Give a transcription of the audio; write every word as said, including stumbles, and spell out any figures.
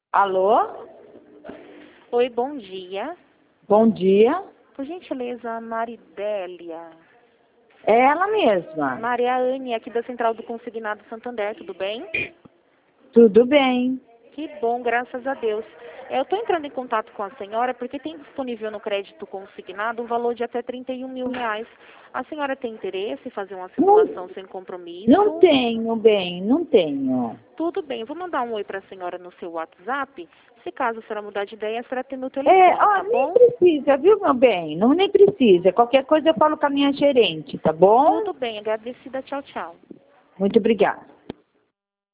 Alô? Oi, bom dia. Bom dia. Por gentileza, Maridélia. É ela mesma. Maria Anne, aqui da Central do Consignado Santander, tudo bem? Tudo bem. Que bom, graças a Deus. Eu estou entrando em contato com a senhora porque tem disponível no crédito consignado um valor de até trinta e um mil reais. A senhora tem interesse em fazer uma simulação Não, sem compromisso? não tenho, bem, não tenho. Tudo bem, eu vou mandar um oi para a senhora no seu WhatsApp. Se caso a senhora mudar de ideia, a senhora tem meu telefone, É, ó, tá nem bom? precisa, viu, meu bem? Não nem precisa. Qualquer coisa eu falo com a minha gerente, tá bom? Tudo bem, agradecida, tchau, tchau. Muito obrigada.